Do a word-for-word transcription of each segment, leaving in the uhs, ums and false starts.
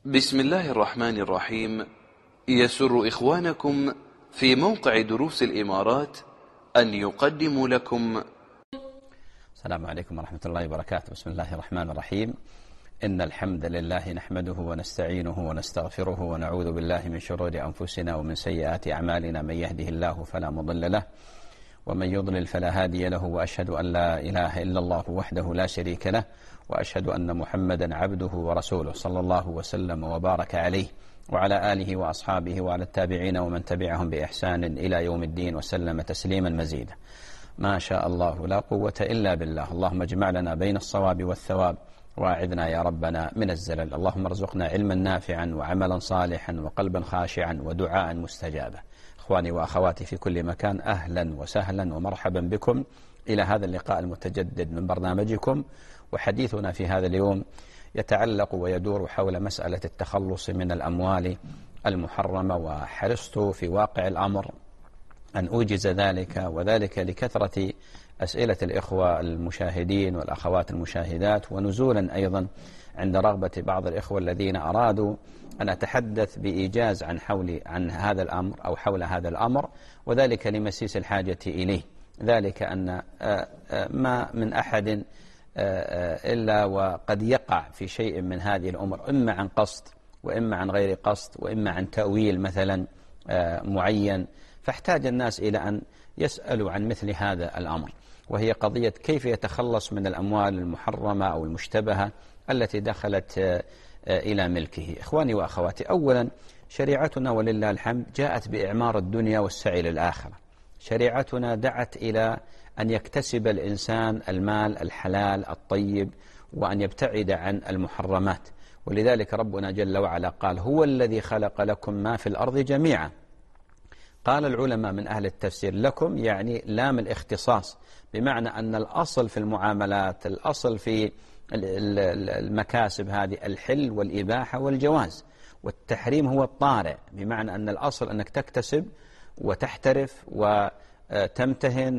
بسم الله الرحمن الرحيم. يسر إخوانكم في موقع دروس الإمارات أن يقدموا لكم. السلام عليكم ورحمة الله وبركاته. بسم الله الرحمن الرحيم. إن الحمد لله نحمده ونستعينه ونستغفره ونعوذ بالله من شرور أنفسنا ومن سيئات أعمالنا. من يهده الله فلا مضل له ومن يضلل فلا هادي له، وأشهد أن لا إله إلا الله وحده لا شريك له، وأشهد أن محمدا عبده ورسوله صلى الله وسلم وبارك عليه وعلى آله وأصحابه وعلى التابعين ومن تبعهم بإحسان إلى يوم الدين وسلم تسليما مزيدا. ما شاء الله لا قوة إلا بالله. اللهم اجمع لنا بين الصواب والثواب واعذنا يا ربنا من الزلل. اللهم ارزقنا علما نافعا وعملا صالحا وقلبا خاشعا ودعاء مستجابا. إخواني وأخواتي في كل مكان، أهلا وسهلا ومرحبا بكم إلى هذا اللقاء المتجدد من برنامجكم. وحديثنا في هذا اليوم يتعلق ويدور حول مسألة التخلص من الأموال المحرمة، وحرصت في واقع الأمر أن أوجز ذلك، وذلك لكثرة أسئلة الإخوة المشاهدين والأخوات المشاهدات، ونزولا أيضا عند رغبة بعض الإخوة الذين أرادوا أن أتحدث بإيجاز عن حول عن هذا الأمر أو حول هذا الأمر، وذلك لمسيس الحاجة إليه. ذلك أن ما من أحد إلا وقد يقع في شيء من هذه الأمور، إما عن قصد وإما عن غير قصد وإما عن تأويل مثلا معين، فاحتاج الناس إلى أن يسألوا عن مثل هذا الأمر، وهي قضية كيف يتخلص من الأموال المحرمة أو المشتبهة التي دخلت إلى ملكه. إخواني وأخواتي، أولا شريعتنا ولله الحمد جاءت بإعمار الدنيا والسعي للآخرة. شريعتنا دعت إلى أن يكتسب الإنسان المال الحلال الطيب وأن يبتعد عن المحرمات، ولذلك ربنا جل وعلا قال: هو الذي خلق لكم ما في الأرض جميعا. قال العلماء من أهل التفسير لكم يعني لام الاختصاص، بمعنى أن الأصل في المعاملات، الأصل في المكاسب هذه الحل والإباحة والجواز، والتحريم هو الطارئ، بمعنى أن الأصل أنك تكتسب وتحترف وتمتهن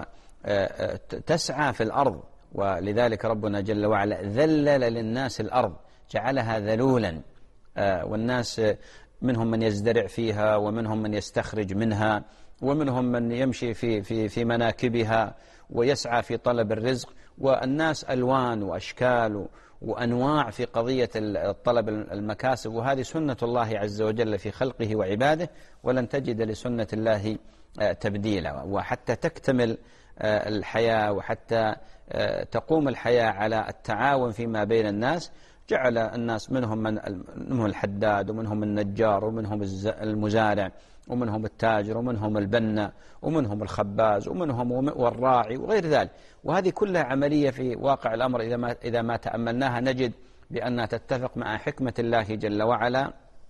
وتسعى في الأرض. ولذلك ربنا جل وعلا ذلل للناس الأرض، جعلها ذلولا، والناس منهم من يزدرع فيها ومنهم من يستخرج منها ومنهم من يمشي في في في مناكبها ويسعى في طلب الرزق، والناس ألوان وأشكال وأنواع في قضية الطلب المكاسب، وهذه سنة الله عز وجل في خلقه وعباده، ولن تجد لسنة الله تبديلا. وحتى تكتمل الحياة وحتى تقوم الحياة على التعاون فيما بين الناس، جعل الناس منهم من منهم الحداد ومنهم النجار ومنهم المزارع ومنهم التاجر ومنهم البنا ومنهم الخباز ومنهم والراعي وغير ذلك. وهذه كلها عملية في واقع الأمر إذا ما إذا ما تأملناها نجد بأنها تتفق مع حكمة الله جل وعلا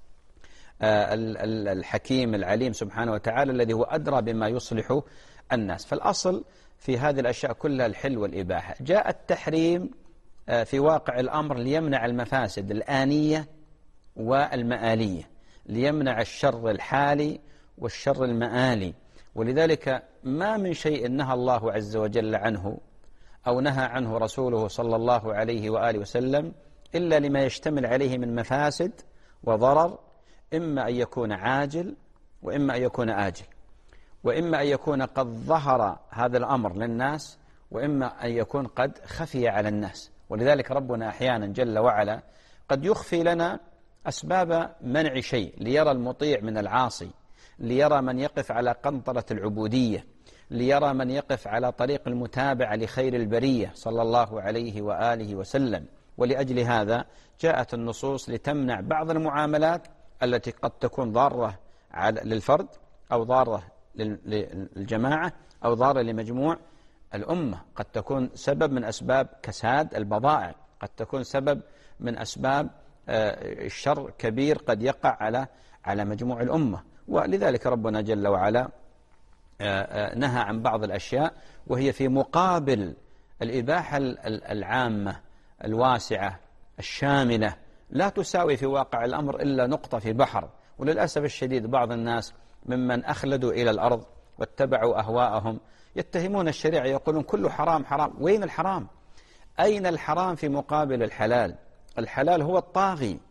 الحكيم العليم سبحانه وتعالى، الذي هو أدرى بما يصلح الناس. فالأصل في هذه الأشياء كلها الحل والإباحة. جاء التحريم في واقع الأمر ليمنع المفاسد الآنية والمآلية، ليمنع الشر الحالي والشر المآلي. ولذلك ما من شيء نهى الله عز وجل عنه أو نهى عنه رسوله صلى الله عليه وآله وسلم إلا لما يشتمل عليه من مفاسد وضرر، إما أن يكون عاجل وإما أن يكون آجل، وإما أن يكون قد ظهر هذا الأمر للناس وإما أن يكون قد خفي على الناس. ولذلك ربنا أحيانا جل وعلا قد يخفي لنا أسباب منع شيء ليرى المطيع من العاصي، ليرى من يقف على قنطرة العبودية، ليرى من يقف على طريق المتابعة لخير البرية صلى الله عليه وآله وسلم. ولأجل هذا جاءت النصوص لتمنع بعض المعاملات التي قد تكون ضارة للفرد أو ضارة للجماعة أو ضارة لمجموع الأمة، قد تكون سبب من أسباب كساد البضائع، قد تكون سبب من أسباب الشر كبير قد يقع على على مجموع الأمة. ولذلك ربنا جل وعلا نهى عن بعض الأشياء وهي في مقابل الإباحة العامة الواسعة الشاملة، لا تساوي في واقع الأمر إلا نقطة في بحر. وللأسف الشديد بعض الناس ممن أخلدوا إلى الأرض واتبعوا أهواءهم يتهمون الشريعة، يقولون كله حرام حرام. وين الحرام؟ أين الحرام في مقابل الحلال؟ الحلال هو الطاغي،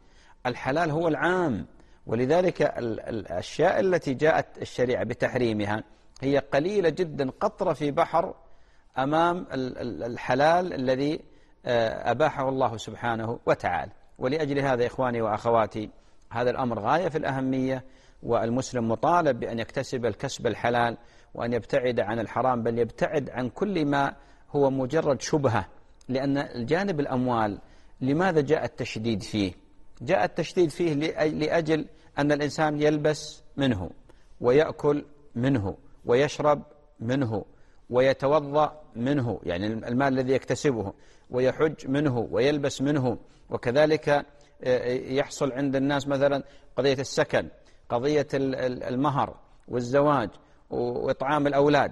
الحلال هو العام، ولذلك الأشياء التي جاءت الشريعة بتحريمها هي قليلة جدا، قطرة في بحر أمام الحلال الذي أباحه الله سبحانه وتعالى. ولأجل هذا إخواني وأخواتي هذا الأمر غاية في الأهمية، والمسلم مطالب بأن يكتسب الكسب الحلال وأن يبتعد عن الحرام، بل يبتعد عن كل ما هو مجرد شبهة. لأن الجانب الأموال لماذا جاء التشديد فيه؟ جاء التشديد فيه لأجل أن الإنسان يلبس منه ويأكل منه ويشرب منه ويتوضأ منه، يعني المال الذي يكتسبه، ويحج منه ويلبس منه. وكذلك يحصل عند الناس مثلا قضية السكن، قضية المهر والزواج وإطعام الأولاد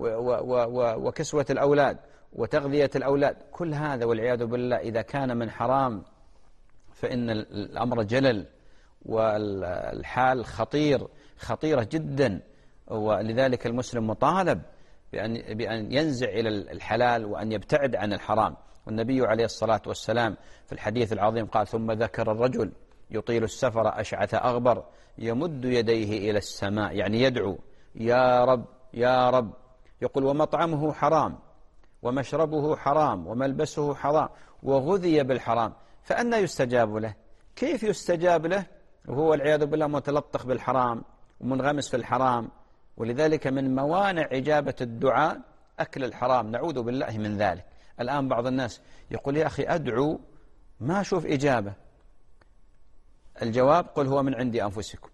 وكسوة الأولاد وتغذية الأولاد، كل هذا والعياذ بالله إذا كان من حرام فإن الأمر جلل والحال خطير خطيرة جدا. ولذلك المسلم مطالب بأن, بأن ينزع إلى الحلال وأن يبتعد عن الحرام. والنبي عليه الصلاة والسلام في الحديث العظيم قال: ثم ذكر الرجل يطيل السفر أشعث أغبر يمد يديه إلى السماء، يعني يدعو يا رب يا رب، يقول ومطعمه حرام ومشربه حرام وملبسه حرام وغذي بالحرام، فأنى يستجاب له؟ كيف يستجاب له وهو والعياذ بالله متلطخ بالحرام ومنغمس في الحرام؟ ولذلك من موانع إجابة الدعاء أكل الحرام، نعوذ بالله من ذلك. الآن بعض الناس يقول يا أخي أدعو ما أشوف إجابة. الجواب: قل هو من عند أنفسكم.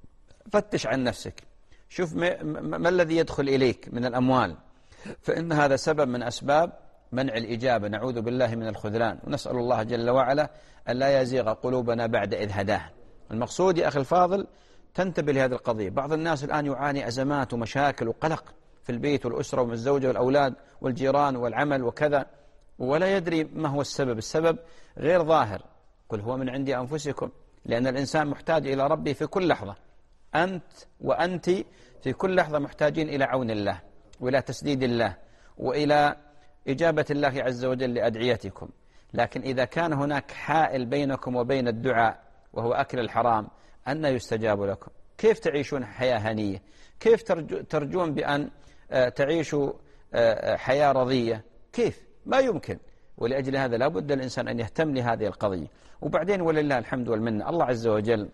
فتش عن نفسك، شوف ما, ما الذي يدخل إليك من الأموال، فإن هذا سبب من أسباب منع الإجابة، نعوذ بالله من الخذلان. ونسأل الله جل وعلا أن لا يزيغ قلوبنا بعد إذ هداها. المقصود يا أخي الفاضل تنتبه لهذه القضية. بعض الناس الآن يعاني أزمات ومشاكل وقلق في البيت والأسرة والزوجة والأولاد والجيران والعمل وكذا، ولا يدري ما هو السبب. السبب غير ظاهر. قل هو من عند أنفسكم، لأن الإنسان محتاج إلى ربه في كل لحظة. أنت وأنت في كل لحظة محتاجين إلى عون الله وإلى تسديد الله وإلى إجابة الله عز وجل لأدعيتكم. لكن إذا كان هناك حائل بينكم وبين الدعاء وهو أكل الحرام، أن يستجاب لكم؟ كيف تعيشون حياة هنية؟ كيف ترجون بأن تعيشوا حياة رضية؟ كيف؟ ما يمكن. ولأجل هذا لا بد الإنسان أن يهتم لهذه القضية. وبعدين ولله الحمد والمنة، الله عز وجل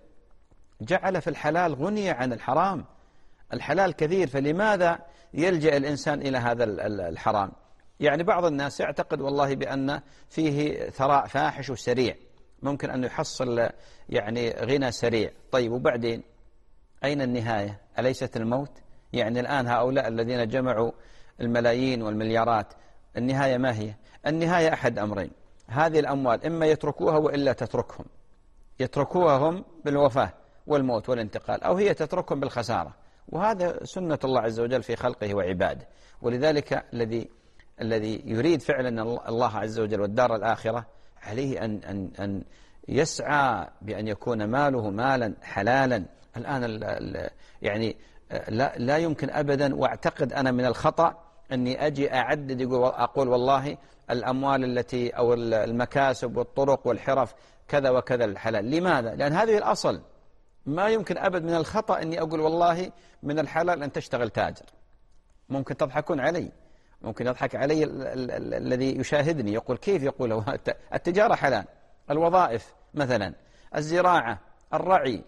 جعل في الحلال غنية عن الحرام. الحلال كثير، فلماذا يلجأ الإنسان إلى هذا الحرام؟ يعني بعض الناس يعتقد والله بأن فيه ثراء فاحش وسريع، ممكن أن يحصل يعني غنى سريع. طيب وبعدين أين النهاية؟ أليست الموت؟ يعني الآن هؤلاء الذين جمعوا الملايين والمليارات، النهاية ما هي؟ النهاية أحد أمرين: هذه الأموال إما يتركوها وإلا تتركهم، يتركوها هم بالوفاة والموت والانتقال، أو هي تتركهم بالخسارة. وهذا سنة الله عز وجل في خلقه وعباده. ولذلك الذي الذي يريد فعلا الله عز وجل والدار الآخرة عليه أن أن أن يسعى بأن يكون ماله مالا حلالا. الآن ال ال يعني لا لا يمكن أبدا، واعتقد أنا من الخطأ أني أجي أعدد يقول أقول والله الأموال التي أو المكاسب والطرق والحرف كذا وكذا الحلال. لماذا؟ لأن هذه الأصل. ما يمكن أبد من الخطأ أني أقول والله من الحلال أن تشتغل تاجر. ممكن تضحكون علي، ممكن يضحك علي الذي يشاهدني يقول كيف يقول التجارة حلال، الوظائف مثلا، الزراعة، الرعي،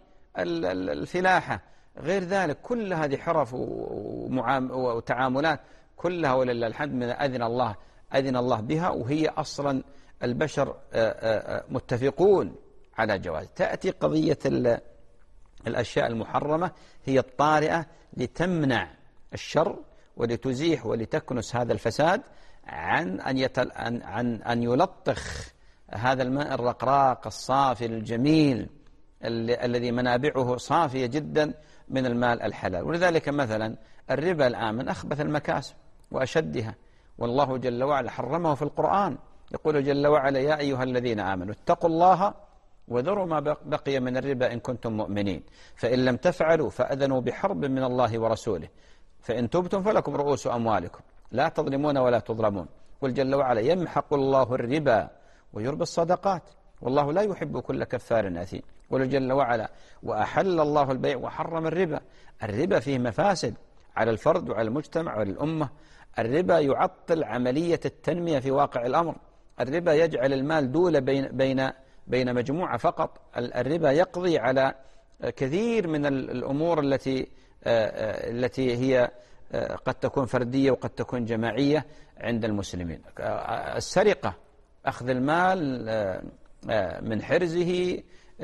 الفلاحة، غير ذلك، كل هذه حرف وتعاملات كلها ولله الحمد من أذن الله أذن الله بها، وهي أصلا البشر متفقون على جواز. تأتي قضية الأشياء المحرمة هي الطارئة لتمنع الشر ولتزيح ولتكنس هذا الفساد عن أن, يتل عن, عن أن يلطخ هذا الماء الرقراق الصافي الجميل الذي منابعه صافية جدا من المال الحلال. ولذلك مثلا الربا الآن من أخبث المكاسب وأشدها، والله جل وعلا حرمه في القرآن. يقول جل وعلا يا أيها الذين آمنوا اتقوا الله وذروا ما بقي من الربا إن كنتم مؤمنين، فإن لم تفعلوا فأذنوا بحرب من الله ورسوله، فإن تبتم فلكم رؤوس أموالكم لا تظلمون ولا تظلمون. قل جل وعلا يمحق الله الربا ويربي الصدقات والله لا يحب كل كفار أثيم. يقول جل وعلا وأحل الله البيع وحرم الربا. الربا فيه مفاسد على الفرد وعلى المجتمع وعلى الأمة. الربا يعطل عملية التنمية في واقع الأمر. الربا يجعل المال دولة بين بين بين مجموعة فقط. الربا يقضي على كثير من الأمور التي التي هي قد تكون فردية وقد تكون جماعية عند المسلمين. السرقة، أخذ المال من حرزه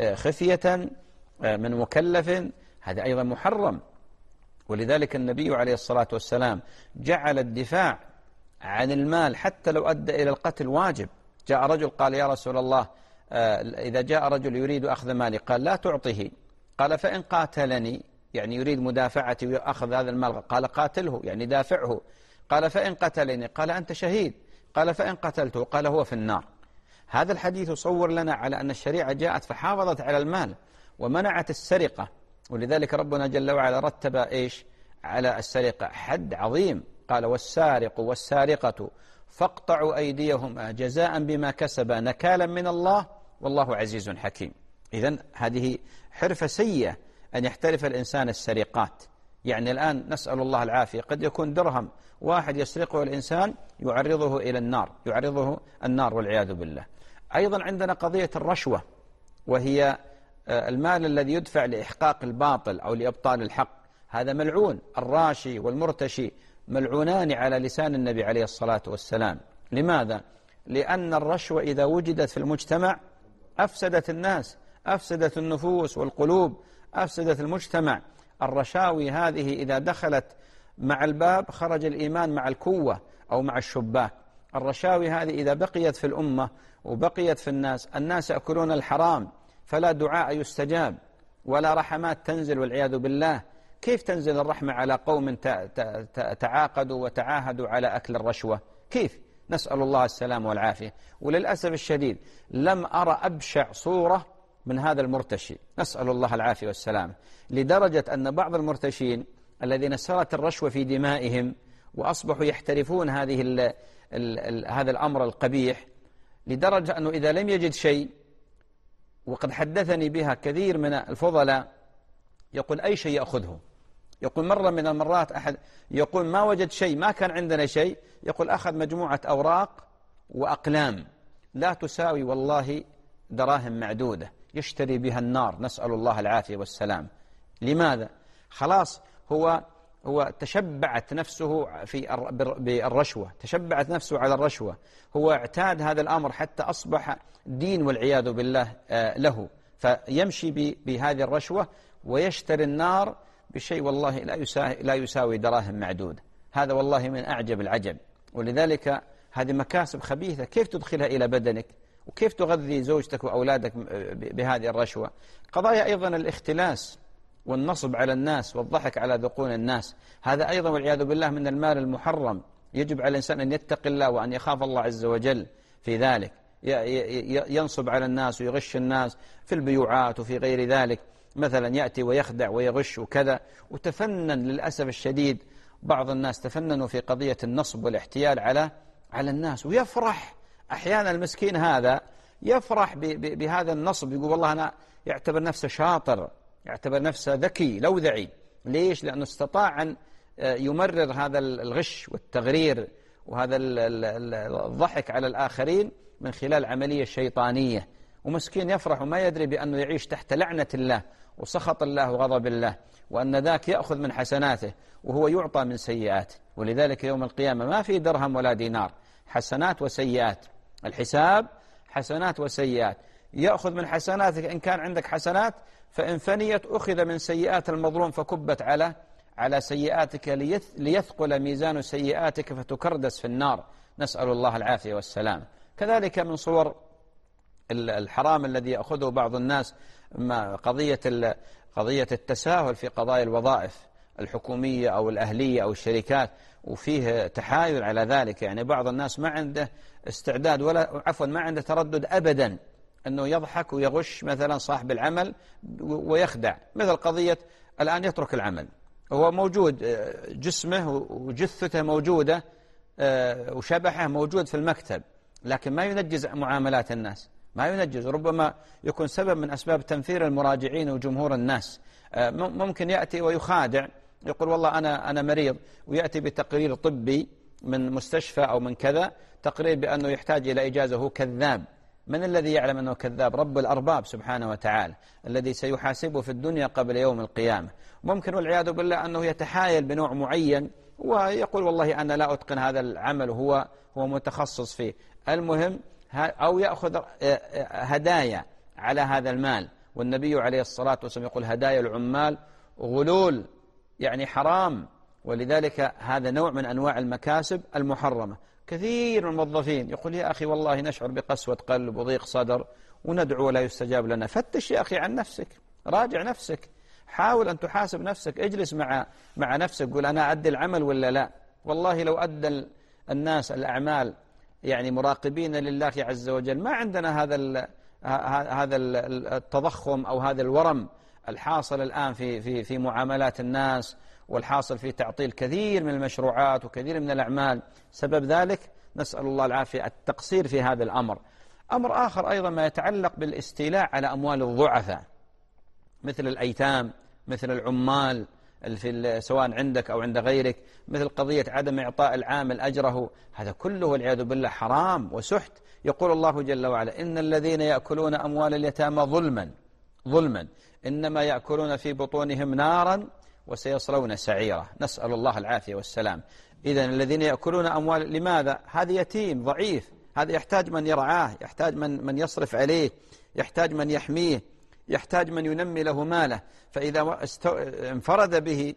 خفية من مكلف، هذا أيضا محرم. ولذلك النبي عليه الصلاة والسلام جعل الدفاع عن المال حتى لو أدى إلى القتل واجب. جاء رجل قال يا رسول الله إذا جاء رجل يريد أخذ مالي، قال لا تعطيه. قال فإن قاتلني، يعني يريد مدافعتي وأخذ هذا المال، قال قاتله يعني دافعه. قال فإن قتلني، قال أنت شهيد. قال فإن قتلته، قال هو في النار. هذا الحديث يصور لنا على أن الشريعة جاءت فحافظت على المال ومنعت السرقة. ولذلك ربنا جل وعلا رتب إيش على السرقة؟ حد عظيم، قال والسارق والسارقة فاقطعوا أيديهما جزاء بما كسبا نكالا من الله والله عزيز حكيم. إذن هذه حرفة سيئة أن يحترف الإنسان السرقات. يعني الآن نسأل الله العافية، قد يكون درهم واحد يسرقه الإنسان يعرضه إلى النار، يعرضه النار والعياذ بالله. أيضا عندنا قضية الرشوة، وهي المال الذي يدفع لإحقاق الباطل أو لإبطال الحق، هذا ملعون. الراشي والمرتشي ملعونان على لسان النبي عليه الصلاة والسلام. لماذا؟ لأن الرشوة إذا وجدت في المجتمع أفسدت الناس، أفسدت النفوس والقلوب، أفسدت المجتمع. الرشاوي هذه إذا دخلت مع الباب خرج الإيمان مع الكوة أو مع الشباك. الرشاوي هذه إذا بقيت في الأمة وبقيت في الناس، الناس يأكلون الحرام فلا دعاء يستجاب ولا رحمات تنزل والعياذ بالله. كيف تنزل الرحمة على قوم تعاقدوا وتعاهدوا على أكل الرشوة؟ كيف؟ نسأل الله السلام والعافية. وللأسف الشديد لم أرى أبشع صورة من هذا المرتشي، نسأل الله العافية والسلام، لدرجة أن بعض المرتشين الذين سرت الرشوة في دمائهم وأصبحوا يحترفون هذه ال ال ال هذا الأمر القبيح، لدرجة أنه إذا لم يجد شيء، وقد حدثني بها كثير من الفضلاء، يقول أي شيء يأخذه. يقول مرة من المرات أحد يقول ما وجد شيء، ما كان عندنا شيء، يقول أخذ مجموعة أوراق وأقلام لا تساوي والله دراهم معدودة يشتري بها النار، نسأل الله العافية والسلام. لماذا؟ خلاص هو هو تشبعت نفسه في بالرشوة، تشبعت نفسه على الرشوة، هو اعتاد هذا الأمر حتى أصبح دين والعياذ بالله له، فيمشي بهذه الرشوة ويشتري النار بشيء والله لا يساوي, لا يساوي دراهم معدودة. هذا والله من أعجب العجب. ولذلك هذه مكاسب خبيثة، كيف تدخلها إلى بدنك وكيف تغذي زوجتك وأولادك بهذه الرشوة؟ قضايا أيضا الاختلاس والنصب على الناس والضحك على ذقون الناس، هذا أيضا والعياذ بالله من المال المحرم. يجب على الإنسان أن يتقي الله وأن يخاف الله عز وجل في ذلك. ينصب على الناس ويغش الناس في البيوعات وفي غير ذلك، مثلا يأتي ويخدع ويغش وكذا. وتفنن للأسف الشديد بعض الناس تفننوا في قضية النصب والاحتيال على على الناس، ويفرح أحيانا المسكين هذا يفرح بهذا النصب، يقول والله أنا يعتبر نفسه شاطر، يعتبر نفسه ذكي لوذعي. ليش؟ لأنه استطاع أن يمرر هذا الغش والتغرير وهذا الضحك على الآخرين من خلال عملية شيطانية. ومسكين يفرح وما يدري بأنه يعيش تحت لعنة الله وسخط الله وغضب الله، وأن ذاك يأخذ من حسناته وهو يعطى من سيئاته. ولذلك يوم القيامة ما في درهم ولا دينار، حسنات وسيئات. الحساب حسنات وسيئات، يأخذ من حسناتك إن كان عندك حسنات، فإن فنيت أخذ من سيئات المظلوم فكبت على على سيئاتك ليثقل ميزان سيئاتك فتكردس في النار، نسأل الله العافية والسلام. كذلك من صور الحرام الذي يأخذه بعض الناس قضية قضية التساهل في قضايا الوظائف الحكومية أو الأهلية أو الشركات، وفيه تحايل على ذلك. يعني بعض الناس ما عنده استعداد ولا عفوا ما عنده تردد أبدا أنه يضحك ويغش مثلا صاحب العمل ويخدع. مثل قضية الآن يترك العمل، هو موجود جسمه وجثته موجودة وشبحه موجود في المكتب، لكن ما ينجز معاملات الناس، ما ينجز، ربما يكون سبب من أسباب تنفير المراجعين وجمهور الناس. ممكن يأتي ويخادع، يقول والله أنا أنا مريض، ويأتي بتقرير طبي من مستشفى أو من كذا، تقرير بأنه يحتاج إلى إجازة، هو كذاب. من الذي يعلم أنه كذاب؟ رب الأرباب سبحانه وتعالى، الذي سيحاسبه في الدنيا قبل يوم القيامة. ممكن والعياذ بالله أنه يتحايل بنوع معين ويقول والله أنا لا أتقن هذا العمل وهو هو متخصص فيه. المهم، أو يأخذ هدايا على هذا المال، والنبي عليه الصلاة والسلام يقول هدايا العمال غلول، يعني حرام. ولذلك هذا نوع من أنواع المكاسب المحرمة. كثير من الموظفين يقول يا أخي والله نشعر بقسوة قلب وضيق صدر وندعو ولا يستجاب لنا. فتش يا أخي عن نفسك، راجع نفسك، حاول أن تحاسب نفسك، اجلس مع مع نفسك، قول أنا أدي العمل ولا لا. والله لو أدى الناس الأعمال يعني مراقبين لله عز وجل، ما عندنا هذا هذا التضخم أو هذا الورم الحاصل الآن في في في معاملات الناس، والحاصل في تعطيل كثير من المشروعات وكثير من الأعمال. سبب ذلك نسأل الله العافية التقصير في هذا الأمر. أمر آخر أيضا ما يتعلق بالاستيلاء على أموال الضعفاء، مثل الأيتام، مثل العمال في سواء عندك أو عند غيرك، مثل قضية عدم إعطاء العامل أجره. هذا كله والعياذ بالله حرام وسحت. يقول الله جل وعلا إن الذين يأكلون أموال اليتامى ظلما ظلما إنما يأكلون في بطونهم نارا وسيصلون سعيرا. نسأل الله العافية والسلام. إذن الذين يأكلون أموال، لماذا؟ هذا يتيم ضعيف، هذا يحتاج من يرعاه، يحتاج من من يصرف عليه، يحتاج من يحميه، يحتاج من ينمي له ماله. فإذا انفرد به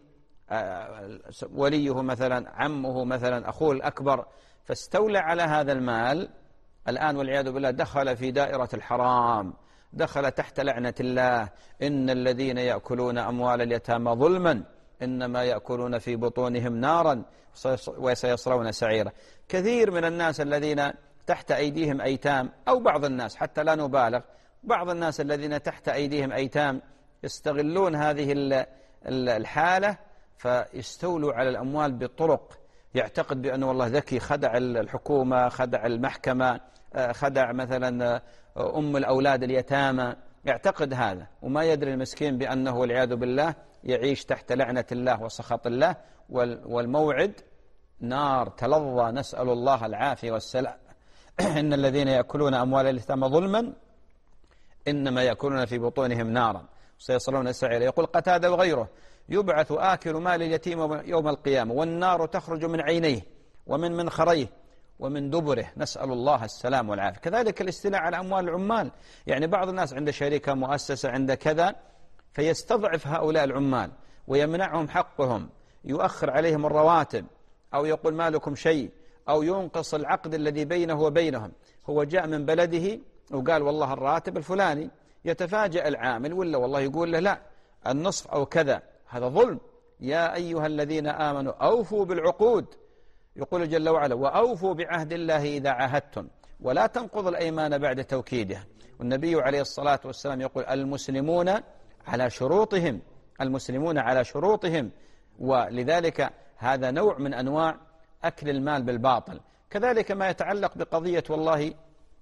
وليه مثلا، عمه مثلا، أخوه الأكبر، فاستولى على هذا المال، الآن والعياذ بالله دخل في دائرة الحرام، دخل تحت لعنة الله. إن الذين يأكلون أموال اليتامى ظلما إنما يأكلون في بطونهم نارا وسيصلون سعيرا. كثير من الناس الذين تحت أيديهم أيتام، أو بعض الناس، حتى لا نبالغ، بعض الناس الذين تحت أيديهم أيتام يستغلون هذه الحالة فيستولوا على الأموال بطرق، يعتقد بأنه والله ذكي، خدع الحكومة، خدع المحكمة، خدع مثلا أم الأولاد اليتامى، يعتقد هذا، وما يدري المسكين بأنه والعياذ بالله يعيش تحت لعنة الله وسخط الله، والموعد نار تلظى، نسأل الله العافية والسلام. إن الذين يأكلون أموال اليتامى ظلما إنما يأكلون في بطونهم نارا سيصلون سعيرا. يقول قتادة وغيره يبعث آكل مال اليتيم يوم القيامة والنار تخرج من عينيه ومن منخريه ومن دبره، نسأل الله السلام والعافية. كذلك الاستيلاء على أموال العمال، يعني بعض الناس عند شركة، مؤسسة، عند كذا، فيستضعف هؤلاء العمال ويمنعهم حقهم، يؤخر عليهم الرواتب، أو يقول ما لكم شيء، أو ينقص العقد الذي بينه وبينهم. هو جاء من بلده وقال والله الراتب الفلاني، يتفاجأ العامل ولا والله يقول له لا النصف أو كذا. هذا ظلم. يا أيها الذين آمنوا أوفوا بالعقود، يقول جل وعلا وأوفوا بعهد الله إذا عاهدتم ولا تنقضوا الأيمان بعد توكيدها. والنبي عليه الصلاة والسلام يقول المسلمون على شروطهم، المسلمون على شروطهم. ولذلك هذا نوع من أنواع أكل المال بالباطل. كذلك ما يتعلق بقضية والله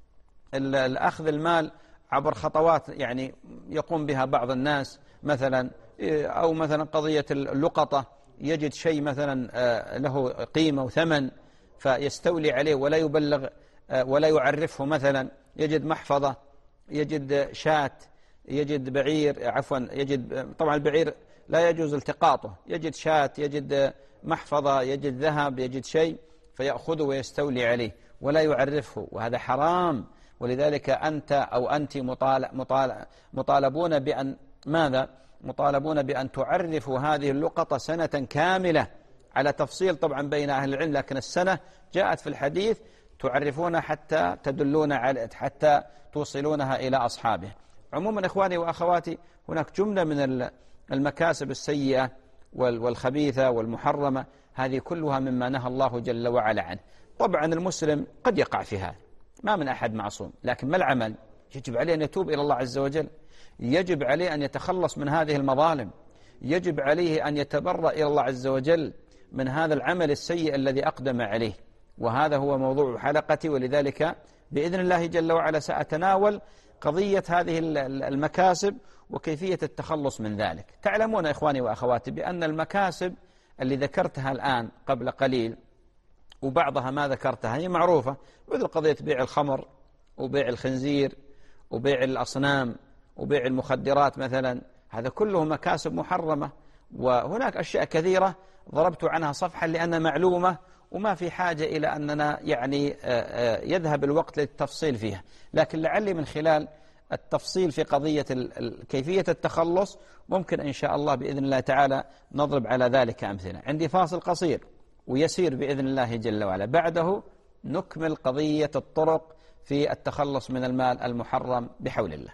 الأخذ المال عبر خطوات يعني يقوم بها بعض الناس، مثلا أو مثلا قضية اللقطة، يجد شيء مثلا له قيمة وثمن فيستولي عليه ولا يبلغ ولا يعرفه. مثلا يجد محفظة، يجد شاة، يجد بعير، عفوا يجد، طبعا البعير لا يجوز التقاطه، يجد شاة، يجد محفظة، يجد ذهب، يجد شيء فيأخذه ويستولي عليه ولا يعرفه، وهذا حرام. ولذلك أنت أو أنت مطالبون بأن ماذا؟ مطالبون بأن تعرفوا هذه اللقطة سنة كاملة، على تفصيل طبعا بين أهل العلم، لكن السنة جاءت في الحديث تعرفون حتى تدلون على حتى توصلونها إلى أصحابه. عموما إخواني وأخواتي، هناك جملة من المكاسب السيئة والخبيثة والمحرمة، هذه كلها مما نهى الله جل وعلا عنه. طبعا المسلم قد يقع في هذا، ما من أحد معصوم، لكن ما العمل؟ يجب عليه أن يتوب إلى الله عز وجل، يجب عليه أن يتخلص من هذه المظالم، يجب عليه أن يتبرأ إلى الله عز وجل من هذا العمل السيء الذي أقدم عليه. وهذا هو موضوع حلقتي، ولذلك بإذن الله جل وعلا سأتناول قضية هذه المكاسب وكيفية التخلص من ذلك. تعلمون إخواني وأخواتي بأن المكاسب اللي ذكرتها الآن قبل قليل وبعضها ما ذكرتها هي معروفة، مثل قضية بيع الخمر وبيع الخنزير وبيع الأصنام وبيع المخدرات مثلا، هذا كله مكاسب محرمة. وهناك أشياء كثيرة ضربت عنها صفحا لأنها معلومة وما في حاجة إلى أننا يعني يذهب الوقت للتفصيل فيها، لكن لعلي من خلال التفصيل في قضية كيفية التخلص ممكن إن شاء الله بإذن الله تعالى نضرب على ذلك أمثلة. عندي فاصل قصير ويسير بإذن الله جل وعلا، بعده نكمل قضية الطرق في التخلص من المال المحرم بحول الله.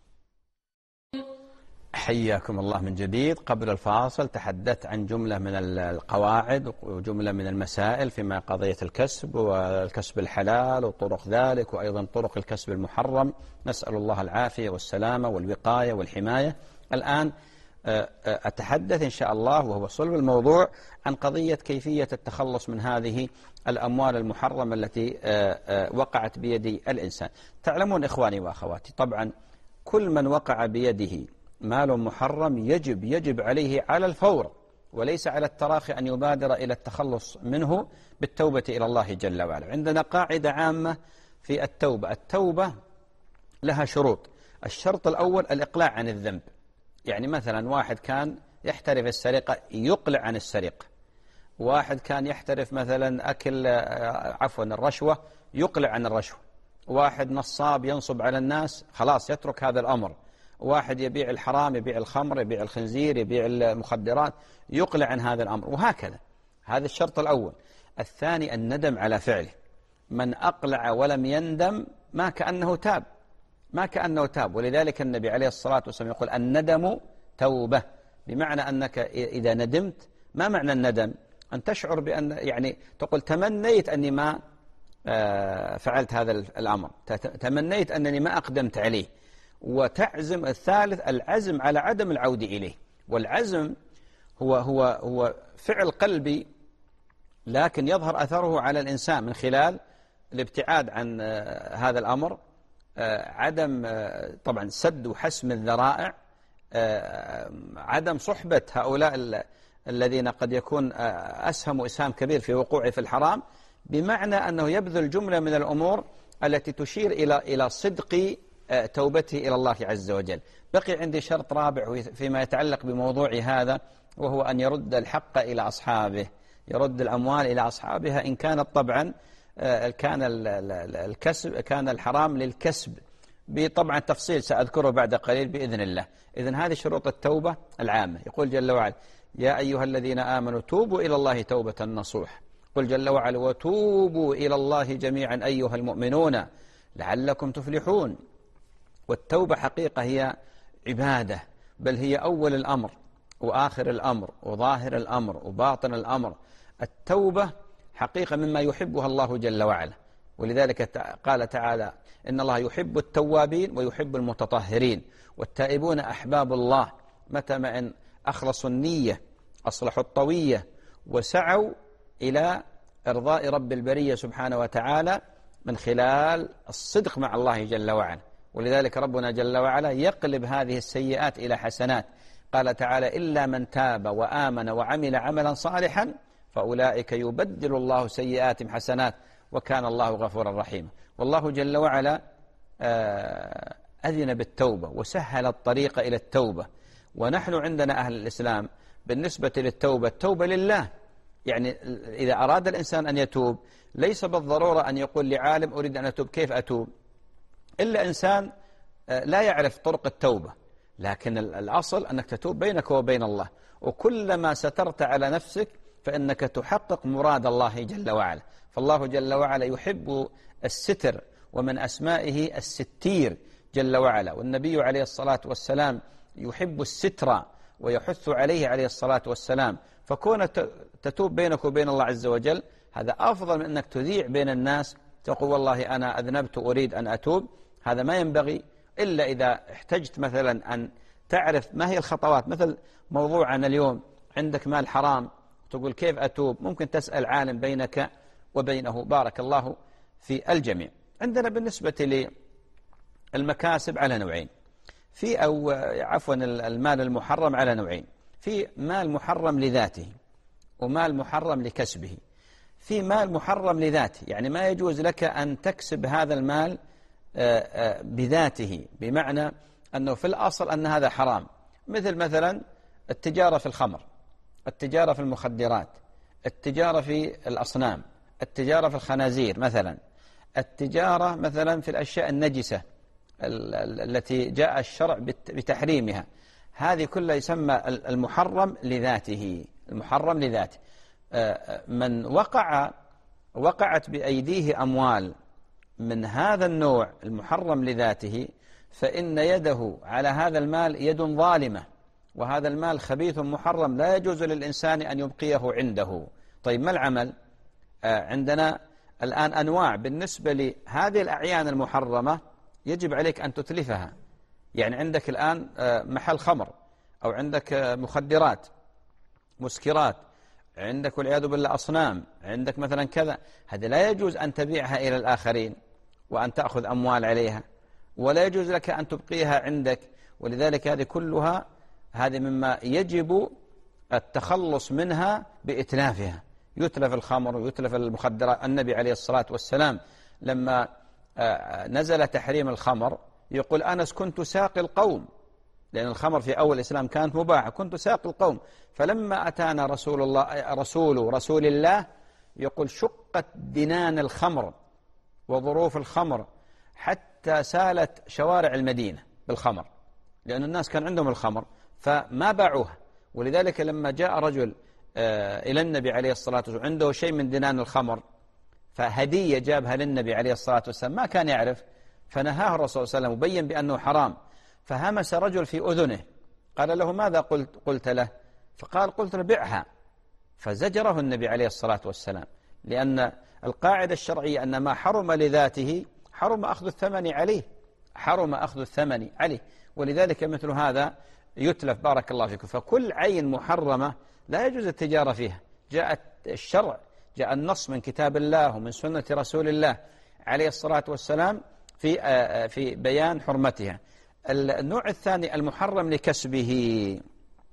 حياكم الله من جديد. قبل الفاصل تحدثت عن جملة من القواعد وجملة من المسائل فيما قضية الكسب والكسب الحلال وطرق ذلك، وأيضا طرق الكسب المحرم، نسأل الله العافية والسلامة والوقاية والحماية. الآن أتحدث إن شاء الله وهو صلب الموضوع عن قضية كيفية التخلص من هذه الأموال المحرمة التي وقعت بيد الإنسان. تعلمون إخواني وأخواتي طبعا كل من وقع بيده مال محرم يجب يجب عليه على الفور وليس على التراخي أن يبادر إلى التخلص منه بالتوبة إلى الله جل وعلا. عندنا قاعدة عامة في التوبة، التوبة لها شروط. الشرط الأول الإقلاع عن الذنب، يعني مثلا واحد كان يحترف السرقة يقلع عن السرقة، واحد كان يحترف مثلا أكل عفوا الرشوة يقلع عن الرشوة، واحد نصاب ينصب على الناس خلاص يترك هذا الأمر، واحد يبيع الحرام يبيع الخمر يبيع الخنزير يبيع المخدرات يقلع عن هذا الأمر، وهكذا. هذا الشرط الأول. الثاني الندم على فعله، من أقلع ولم يندم ما كأنه تاب ما كأنه تاب ولذلك النبي عليه الصلاة والسلام يقول الندم توبة، بمعنى أنك إذا ندمت، ما معنى الندم؟ أن تشعر بأن يعني تقول تمنيت أني ما فعلت هذا الأمر، تمنيت أنني ما أقدمت عليه، وتعزم. الثالث العزم على عدم العودة إليه، والعزم هو هو هو فعل قلبي لكن يظهر أثره على الإنسان من خلال الابتعاد عن هذا الأمر، عدم طبعا سد وحسم الذرائع، عدم صحبة هؤلاء الذين قد يكون أسهم إسهام كبير في وقوعه في الحرام، بمعنى أنه يبذل جملة من الأمور التي تشير إلى إلى صدق توبته إلى الله عز وجل. بقي عندي شرط رابع فيما يتعلق بموضوع هذا، وهو أن يرد الحق إلى أصحابه، يرد الأموال إلى أصحابها إن كانت طبعا كان الكسب كان الحرام للكسب، بطبعا تفصيل سأذكره بعد قليل بإذن الله. إذن هذه شروط التوبة العامة. يقول جل وعلا يا أيها الذين آمنوا توبوا إلى الله توبة نصوح. قل جل وعلا وتوبوا إلى الله جميعا أيها المؤمنون لعلكم تفلحون. والتوبة حقيقة هي عبادة، بل هي أول الأمر وآخر الأمر وظاهر الأمر وباطن الأمر. التوبة حقيقة مما يحبها الله جل وعلا، ولذلك قال تعالى إن الله يحب التوابين ويحب المتطهرين، والتائبون أحباب الله متى ما إن أخلصوا النية أصلحوا الطوية وسعوا إلى إرضاء رب البرية سبحانه وتعالى من خلال الصدق مع الله جل وعلا. ولذلك ربنا جل وعلا يقلب هذه السيئات إلى حسنات. قال تعالى إلا من تاب وآمن وعمل عملا صالحا فأولئك يبدل الله سيئاتهم حسنات وكان الله غفورا رحيما. والله جل وعلا أذن بالتوبة وسهل الطريق إلى التوبة. ونحن عندنا أهل الإسلام بالنسبة للتوبة التوبة لله، يعني إذا أراد الإنسان أن يتوب ليس بالضرورة أن يقول لعالم أريد أن أتوب كيف أتوب، إلا إنسان لا يعرف طرق التوبة، لكن الأصل أنك تتوب بينك وبين الله، وكلما سترت على نفسك فإنك تحقق مراد الله جل وعلا. فالله جل وعلا يحب الستر، ومن أسمائه الستير جل وعلا، والنبي عليه الصلاة والسلام يحب الستر ويحث عليه عليه الصلاة والسلام. فكون تتوب بينك وبين الله عز وجل هذا أفضل من أنك تذيع بين الناس تقول والله أنا أذنبت أريد أن أتوب. هذا ما ينبغي إلا إذا احتجت مثلا أن تعرف ما هي الخطوات. مثل موضوعنا اليوم، عندك مال حرام تقول كيف أتوب، ممكن تسأل عالم بينك وبينه. بارك الله في الجميع. عندنا بالنسبة للمكاسب على نوعين، في أو عفوا المال المحرم على نوعين، في مال محرم لذاته ومال محرم لكسبه. في مال محرم لذاته يعني ما يجوز لك أن تكسب هذا المال بذاته، بمعنى أنه في الأصل أن هذا حرام، مثل مثلا التجارة في الخمر، التجارة في المخدرات، التجارة في الأصنام، التجارة في الخنازير مثلا، التجارة مثلا في الأشياء النجسة التي جاء الشرع بتحريمها، هذه كلها يسمى المحرم لذاته. المحرم لذاته من وقع وقعت بأيديه أموال من هذا النوع المحرم لذاته، فإن يده على هذا المال يد ظالمة، وهذا المال خبيث محرم لا يجوز للإنسان أن يبقيه عنده. طيب ما العمل؟ عندنا الآن أنواع بالنسبة لهذه الأعيان المحرمة يجب عليك أن تتلفها. يعني عندك الآن محل خمر، أو عندك مخدرات مسكرات، عندك والعياذ بالله أصنام، عندك مثلا كذا، هذا لا يجوز أن تبيعها إلى الآخرين وأن تأخذ أموال عليها، ولا يجوز لك أن تبقيها عندك. ولذلك هذه كلها هذه مما يجب التخلص منها بإتلافها. يتلف الخمر ويتلف المخدرات. النبي عليه الصلاة والسلام لما نزل تحريم الخمر يقول أنس كنت ساقي القوم، لأن الخمر في أول الإسلام كانت مباحة، كنت ساقي القوم، فلما أتانا رسول الله رسول رسول الله يقول شقت دنان الخمر وظروف الخمر حتى سالت شوارع المدينة بالخمر، لأن الناس كان عندهم الخمر فما باعوها. ولذلك لما جاء رجل إلى النبي عليه الصلاة والسلام عنده شيء من دنان الخمر، فهدية جابها للنبي عليه الصلاة والسلام، ما كان يعرف، فنهاه الرسول صلى الله عليه وسلم وبين بأنه حرام. فهمس رجل في أذنه قال له ماذا قلت, قلت له؟ فقال قلت له بيعها. فزجره النبي عليه الصلاة والسلام، لأن القاعدة الشرعية أن ما حرم لذاته حرم أخذ الثمن عليه، حرم أخذ الثمن عليه. ولذلك مثل هذا يتلف. بارك الله فيكم. فكل عين محرمة لا يجوز التجارة فيها. جاء الشرع، جاء النص من كتاب الله ومن سنة رسول الله عليه الصلاة والسلام في في بيان حرمتها. النوع الثاني المحرم لكسبه.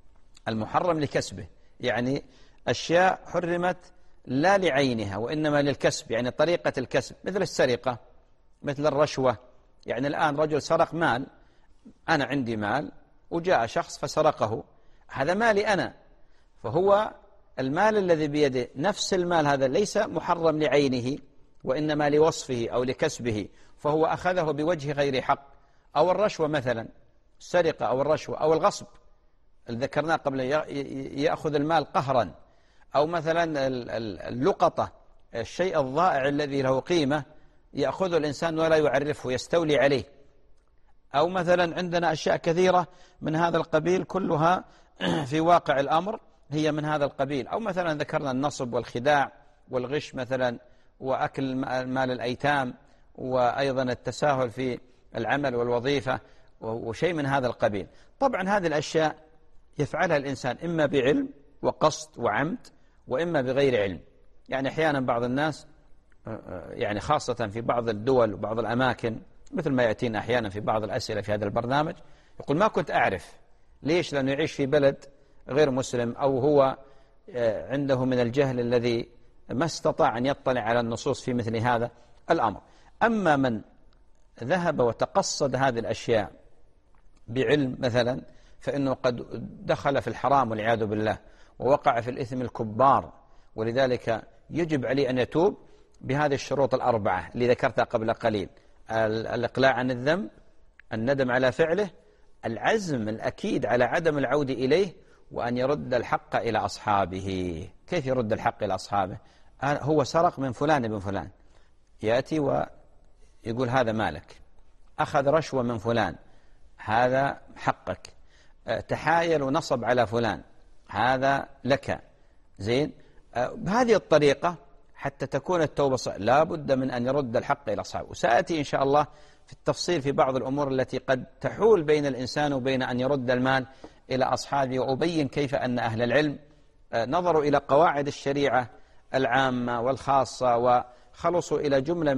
المحرم لكسبه يعني أشياء حرمت لا لعينها وإنما للكسب، يعني طريقة الكسب، مثل السرقة، مثل الرشوة. يعني الآن رجل سرق مال، أنا عندي مال وجاء شخص فسرقه، هذا مالي أنا، فهو المال الذي بيده نفس المال هذا ليس محرم لعينه وإنما لوصفه أو لكسبه، فهو أخذه بوجه غير حق. أو الرشوة مثلا، السرقة أو الرشوة أو الغصب ذكرناه قبل، يأخذ المال قهرا. أو مثلا اللقطة، الشيء الضائع الذي له قيمة يأخذه الإنسان ولا يعرفه، يستولي عليه. أو مثلا عندنا أشياء كثيرة من هذا القبيل كلها في واقع الأمر هي من هذا القبيل. أو مثلا ذكرنا النصب والخداع والغش مثلا، وأكل مال الأيتام، وأيضا التساهل في العمل والوظيفة وشيء من هذا القبيل. طبعا هذه الأشياء يفعلها الإنسان إما بعلم وقصد وعمد، وإما بغير علم. يعني أحيانا بعض الناس، يعني خاصة في بعض الدول وبعض الأماكن، مثل ما يأتينا أحيانا في بعض الأسئلة في هذا البرنامج، يقول ما كنت أعرف. ليش؟ لأنه يعيش في بلد غير مسلم، أو هو عنده من الجهل الذي ما استطاع أن يطلع على النصوص في مثل هذا الأمر. أما من ذهب وتقصد هذه الأشياء بعلم مثلا، فإنه قد دخل في الحرام والعياذ بالله ووقع في الإثم الكبار. ولذلك يجب عليه أن يتوب بهذه الشروط الأربعة اللي ذكرتها قبل قليل: الإقلاع عن الذنب، الندم على فعله، العزم الأكيد على عدم العودة إليه، وأن يرد الحق إلى أصحابه. كيف يرد الحق إلى أصحابه؟ هو سرق من فلان ابن فلان، يأتي ويقول هذا مالك. أخذ رشوة من فلان، هذا حقك. تحايل ونصب على فلان، هذا لك. زين، بهذه الطريقة حتى تكون التوبة صحيح لا بد من أن يرد الحق إلى أصحابه. وسأتي إن شاء الله في التفصيل في بعض الأمور التي قد تحول بين الإنسان وبين أن يرد المال إلى أصحابه، وأبين كيف أن أهل العلم نظروا إلى قواعد الشريعة العامة والخاصة، وخلصوا إلى جملة من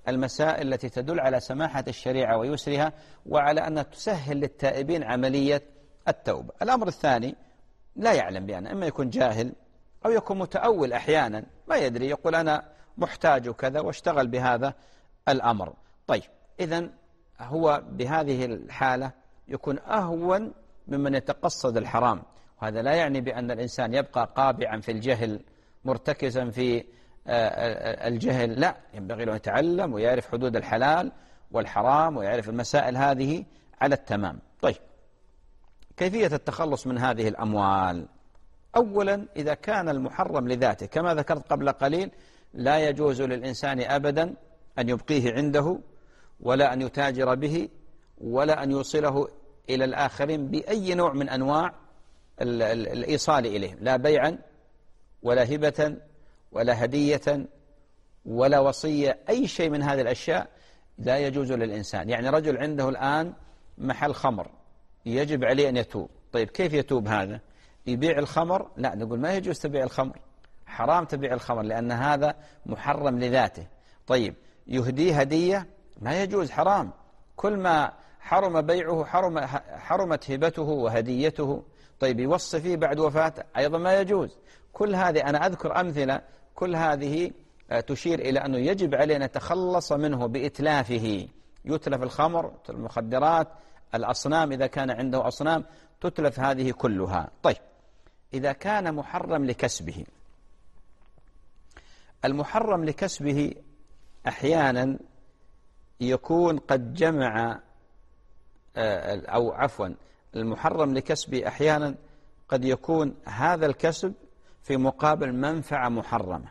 المسائل التي تدل على سماحة الشريعة ويسرها، وعلى أنها تسهل للتائبين عملية التوبة. الأمر الثاني لا يعلم بأن إما يكون جاهل أو يكون متأول أحيانا، ما يدري، يقول أنا محتاج كذا واشتغل بهذا الأمر. طيب إذن هو بهذه الحالة يكون أهون ممن يتقصد الحرام، وهذا لا يعني بأن الإنسان يبقى قابعا في الجهل مرتكزا في الجهل، لا، ينبغي له أن يتعلم ويعرف حدود الحلال والحرام ويعرف المسائل هذه على التمام. طيب كيفية التخلص من هذه الأموال؟ أولا إذا كان المحرم لذاته كما ذكرت قبل قليل، لا يجوز للإنسان أبدا أن يبقيه عنده ولا أن يتاجر به ولا أن يوصله إلى الآخرين بأي نوع من أنواع الإيصال إليهم، لا بيعا ولا هبة ولا هدية ولا وصية، أي شيء من هذه الأشياء لا يجوز للإنسان. يعني رجل عنده الآن محل خمر، يجب عليه أن يتوب. طيب كيف يتوب هذا؟ يبيع الخمر؟ لا، نقول ما يجوز تبيع الخمر، حرام تبيع الخمر لأن هذا محرم لذاته. طيب يهديه هدية؟ ما يجوز، حرام. كل ما حرم بيعه حرم حرمت هبته وهديته. طيب يوصي فيه بعد وفاته؟ أيضا ما يجوز. كل هذه أنا أذكر أمثلة، كل هذه تشير إلى أنه يجب علينا نتخلص منه بإتلافه. يتلف الخمر، المخدرات، الأصنام إذا كان عنده أصنام تتلف هذه كلها. طيب إذا كان محرم لكسبه، المحرم لكسبه أحيانا يكون قد جمع، أو عفوا المحرم لكسبه أحيانا قد يكون هذا الكسب في مقابل منفعة محرمة،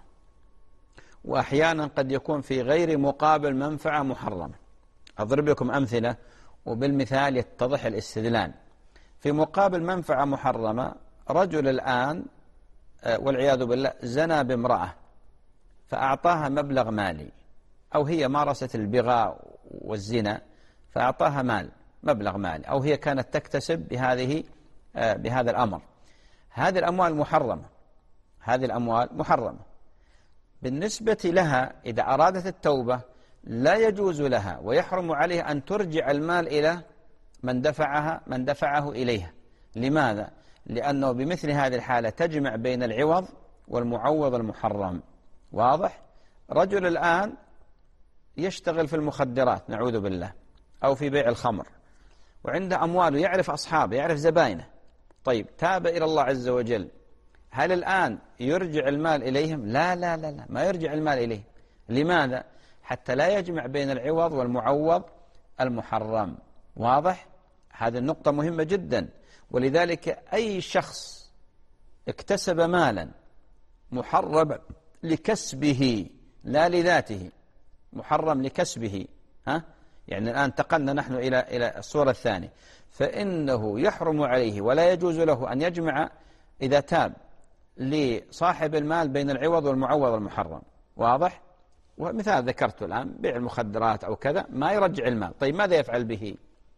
وأحيانا قد يكون في غير مقابل منفعة محرمة. أضرب لكم أمثلة وبالمثال يتضح الاستدلال. في مقابل منفعة محرمة، رجل الآن والعياذ بالله زنى بامرأة فأعطاها مبلغ مالي، أو هي مارست البغاء والزنا فأعطاها مال، مبلغ مالي، أو هي كانت تكتسب بهذه بهذا الأمر. هذه الأموال محرمة، هذه الأموال محرمة بالنسبة لها. إذا أرادت التوبة لا يجوز لها ويحرم عليها أن ترجع المال إلى من دفعها من دفعه إليها. لماذا؟ لأنه بمثل هذه الحالة تجمع بين العوض والمعوض المحرم. واضح؟ رجل الآن يشتغل في المخدرات نعوذ بالله، أو في بيع الخمر، وعنده أموال ويعرف أصحابه، يعرف زباينه. طيب تاب إلى الله عز وجل، هل الآن يرجع المال إليهم؟ لا لا لا لا، ما يرجع المال إليهم. لماذا؟ حتى لا يجمع بين العوض والمعوض المحرم. واضح؟ هذه النقطة مهمة جدا. ولذلك أي شخص اكتسب مالا محرم لكسبه لا لذاته، محرم لكسبه، ها؟ يعني الآن انتقلنا نحن إلى إلى الصورة الثانية، فإنه يحرم عليه ولا يجوز له أن يجمع إذا تاب لصاحب المال بين العوض والمعوض المحرم. واضح؟ ومثال ذكرته الآن، بيع المخدرات أو كذا، ما يرجع المال. طيب ماذا يفعل به؟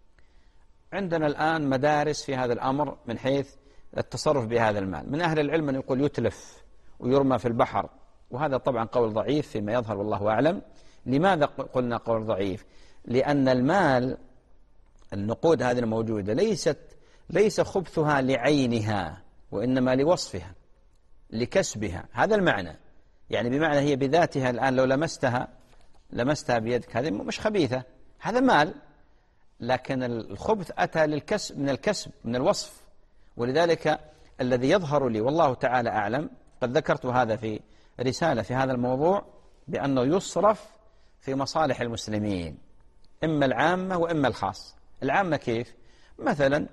عندنا الآن مدارس في هذا الأمر من حيث التصرف بهذا المال. من أهل العلم من يقول يتلف ويرمى في البحر، وهذا طبعا قول ضعيف فيما يظهر والله أعلم. لماذا قلنا قول ضعيف؟ لأن المال، النقود هذه الموجودة ليست ليس خبثها لعينها، وإنما لوصفها لكسبها. هذا المعنى، يعني بمعنى هي بذاتها الآن لو لمستها لمستها بيدك هذه مش خبيثة، هذا مال، لكن الخبث أتى للكسب، من الكسب، من الوصف. ولذلك الذي يظهر لي والله تعالى أعلم، قد ذكرت هذا في رسالة في هذا الموضوع، بأنه يصرف في مصالح المسلمين، إما العامة وإما الخاص. العامة كيف؟ مثلا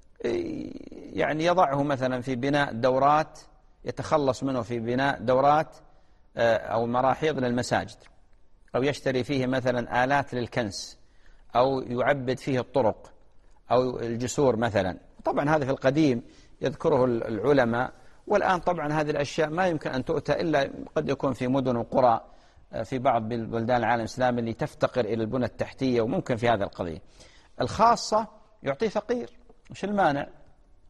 يعني يضعه مثلا في بناء دورات، يتخلص منه في بناء دورات أو مراحيض للمساجد، أو يشتري فيه مثلا آلات للكنس، أو يعبد فيه الطرق أو الجسور مثلا. طبعا هذا في القديم يذكره العلماء، والآن طبعا هذه الأشياء ما يمكن أن تؤتى إلا قد يكون في مدن وقرى في بعض بلدان العالم الإسلامي اللي تفتقر إلى البنى التحتية، وممكن في هذا القضية. الخاصة يعطيه فقير، مش المانع؟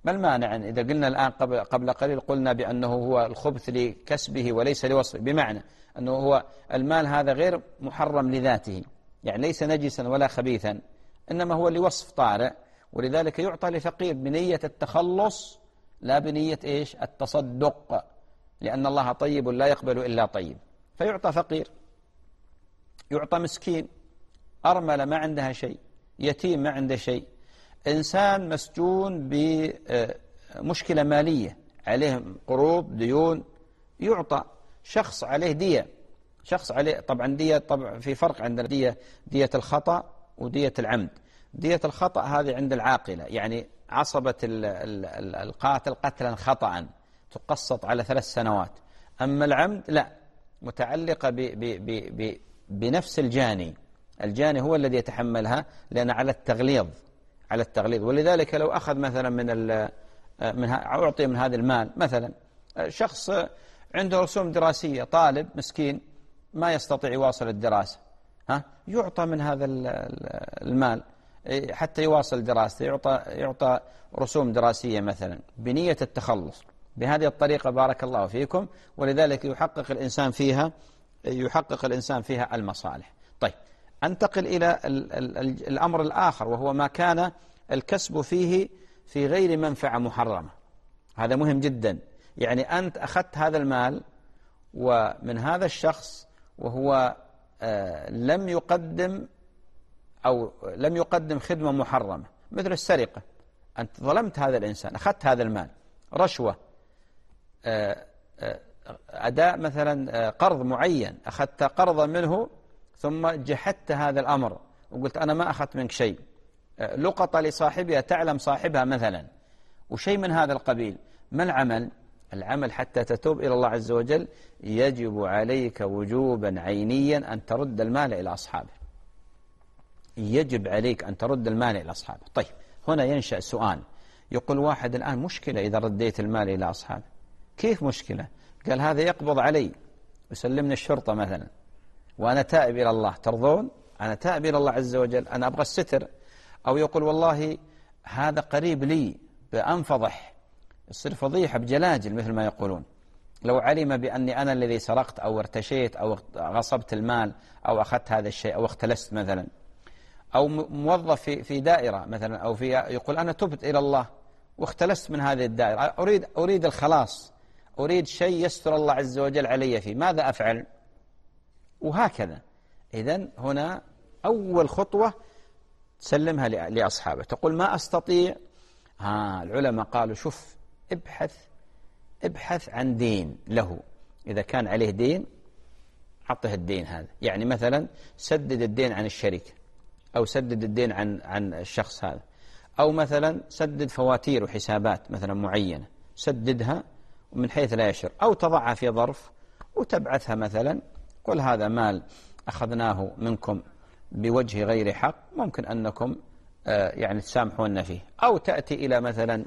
ما المانع إذا قلنا الآن قبل, قبل قليل قلنا بأنه هو الخبث لكسبه وليس لوصفه، بمعنى أنه هو المال هذا غير محرم لذاته، يعني ليس نجسا ولا خبيثا، إنما هو لوصف طارئ، ولذلك يعطى لفقير بنية التخلص لا بنية إيش؟ التصدق، لأن الله طيب لا يقبل إلا طيب، فيعطى فقير، يعطى مسكين، أرملة ما عندها شيء، يتيم ما عنده شيء، إنسان مسجون بمشكلة مالية عليه قروض ديون يعطى، شخص عليه دية، شخص عليه طبعا دية، طبعا في فرق عندنا دية دية الخطأ ودية العمد. دية الخطأ هذه عند العاقلة، يعني عصبة القاتل قتلا خطأ تقسط على ثلاث سنوات، أما العمد لا، متعلقة ب ب ب ب بنفس الجاني، الجاني هو الذي يتحملها، لأن على التغليظ على التغليظ. ولذلك لو أخذ مثلا من من أعطي من هذا المال، مثلا شخص عنده رسوم دراسية، طالب مسكين ما يستطيع يواصل الدراسة، ها يعطى من هذا المال حتى يواصل دراسته، يعطى يعطى رسوم دراسية مثلا بنية التخلص. بهذه الطريقة بارك الله فيكم، ولذلك يحقق الإنسان فيها يحقق الإنسان فيها المصالح. طيب، أنتقل إلى الأمر الآخر، وهو ما كان الكسب فيه في غير منفعة محرمة. هذا مهم جدا، يعني أنت أخذت هذا المال ومن هذا الشخص وهو لم يقدم أو لم يقدم خدمة محرمة، مثل السرقة، أنت ظلمت هذا الإنسان، أخذت هذا المال، رشوة، أداء مثلا قرض معين، أخذت قرضا منه ثم جحدت هذا الأمر وقلت أنا ما أخذت منك شيء، لقطة لصاحبها تعلم صاحبها مثلا، وشيء من هذا القبيل. ما العمل؟ العمل حتى تتوب إلى الله عز وجل يجب عليك وجوبا عينيا أن ترد المال إلى أصحابه، يجب عليك أن ترد المال إلى أصحابه. طيب، هنا ينشأ سؤال، يقول واحد الآن مشكلة إذا رديت المال إلى أصحابه. كيف مشكلة؟ قال هذا يقبض علي ويسلمني الشرطة مثلا وأنا تائب إلى الله، ترضون؟ أنا تائب إلى الله عز وجل، أنا أبغى الستر. أو يقول والله هذا قريب لي بأنفضح، يصير فضيحة بجلاجل مثل ما يقولون، لو علم بأني أنا الذي سرقت أو ارتشيت أو غصبت المال أو أخذت هذا الشيء أو اختلست مثلا. أو موظف في في دائرة مثلا، أو في يقول أنا تبت إلى الله واختلست من هذه الدائرة، أريد أريد الخلاص، أريد شيء يستر الله عز وجل علي فيه، ماذا أفعل؟ وهكذا. إذن هنا أول خطوة تسلمها لأصحابه، تقول ما أستطيع. ها العلماء قالوا شوف، ابحث ابحث عن دين له، إذا كان عليه دين أعطه الدين هذا، يعني مثلا سدد الدين عن الشركة، أو سدد الدين عن عن الشخص هذا، أو مثلا سدد فواتير وحسابات مثلا معينة، سددها من حيث لا يشر، أو تضعها في ظرف وتبعثها مثلا، قل هذا مال أخذناه منكم بوجه غير حق، ممكن أنكم آه يعني تسامحون فيه. أو تأتي إلى مثلا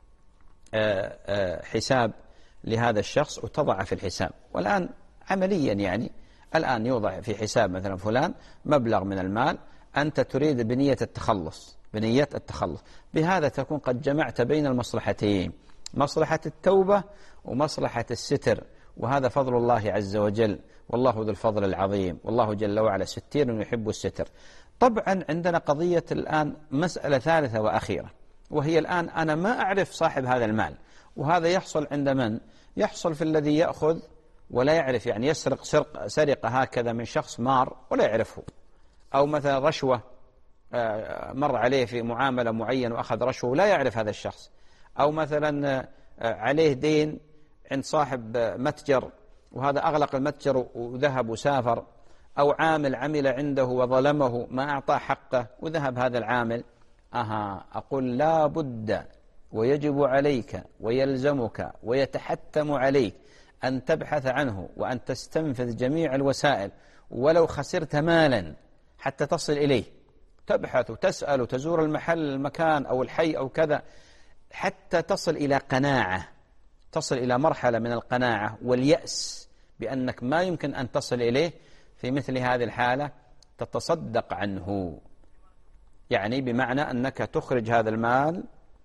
آه آه حساب لهذا الشخص وتضع في الحساب، والآن عمليا يعني الآن يوضع في حساب مثلا فلان مبلغ من المال، أنت تريد بنية التخلص، بنية التخلص، بهذا تكون قد جمعت بين المصلحتين، مصلحة التوبة ومصلحة الستر، وهذا فضل الله عز وجل، والله ذو الفضل العظيم، والله جل وعلا ستير يحب الستر. طبعا عندنا قضية الآن مسألة ثالثة وأخيرة، وهي الآن أنا ما أعرف صاحب هذا المال، وهذا يحصل عند من؟ يحصل في الذي يأخذ ولا يعرف، يعني يسرق سرق سرقة هكذا من شخص مار ولا يعرفه، أو مثلا رشوة مر عليه في معاملة معينة وأخذ رشوة ولا يعرف هذا الشخص، أو مثلا عليه دين عند صاحب متجر وهذا أغلق المتجر وذهب وسافر، أو عامل عمل عنده وظلمه ما أعطاه حقه وذهب هذا العامل. أها أقول لا بد ويجب عليك ويلزمك ويتحتم عليك أن تبحث عنه وأن تستنفذ جميع الوسائل، ولو خسرت مالا حتى تصل إليه، تبحث وتسأل وتزور المحل المكان أو الحي أو كذا، حتى تصل إلى قناعة، تصل إلى مرحلة من القناعة واليأس بأنك ما يمكن أن تصل إليه. في مثل هذه الحالة تتصدق عنه، يعني بمعنى أنك تخرج هذا المال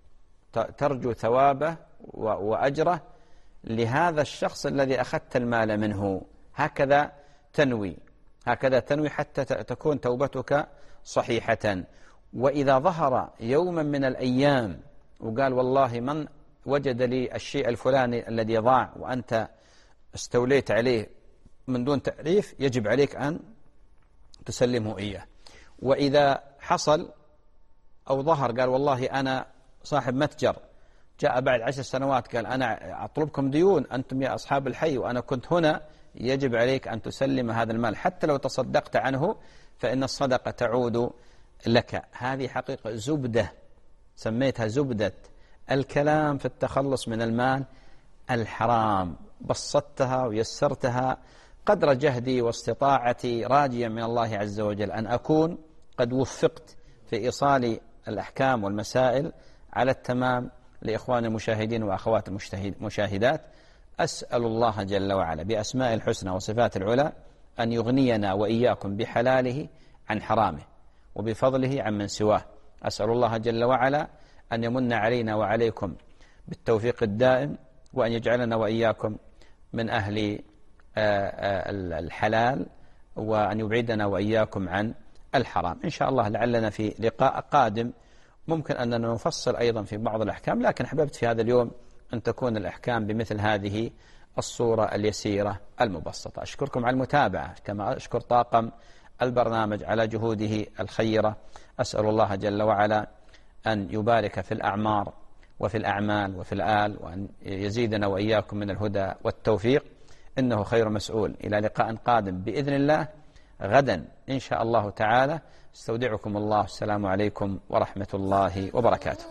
ترجو ثوابه وأجره لهذا الشخص الذي أخذت المال منه. هكذا تنوي هكذا تنوي حتى تكون توبتك صحيحة. وإذا ظهر يوما من الأيام وقال والله من وجد لي الشيء الفلاني الذي ضاع وأنت استوليت عليه من دون تعريف، يجب عليك أن تسلمه إياه. وإذا حصل أو ظهر قال والله أنا صاحب متجر، جاء بعد عشر سنوات قال أنا أطلبكم ديون أنتم يا أصحاب الحي وأنا كنت هنا، يجب عليك أن تسلم هذا المال حتى لو تصدقت عنه، فإن الصدقة تعود لك. هذه حقيقة زبدة، سميتها زبدة الكلام في التخلص من المال الحرام. بسطتها ويسرتها قدر جهدي واستطاعتي، راجيا من الله عز وجل أن أكون قد وفقت في إيصال الأحكام والمسائل على التمام لإخوان المشاهدين وأخوات المشاهدات. أسأل الله جل وعلا بأسماء الحسنى وصفات العلى أن يغنينا وإياكم بحلاله عن حرامه وبفضله عن من سواه. أسأل الله جل وعلا أن يمن علينا وعليكم بالتوفيق الدائم، وأن يجعلنا وإياكم من أهل الحلال، وأن يبعدنا وإياكم عن الحرام إن شاء الله. لعلنا في لقاء قادم ممكن أننا نفصل أيضا في بعض الأحكام، لكن حببت في هذا اليوم أن تكون الأحكام بمثل هذه الصورة اليسيرة المبسطة. أشكركم على المتابعة، كما أشكر طاقم البرنامج على جهوده الخيرة. أسأل الله جل وعلا أن يبارك في الأعمار وفي الأعمال وفي الآل، وأن يزيدنا وإياكم من الهدى والتوفيق، إنه خير مسؤول. إلى لقاء قادم بإذن الله غدا إن شاء الله تعالى. استودعكم الله، السلام عليكم ورحمة الله وبركاته.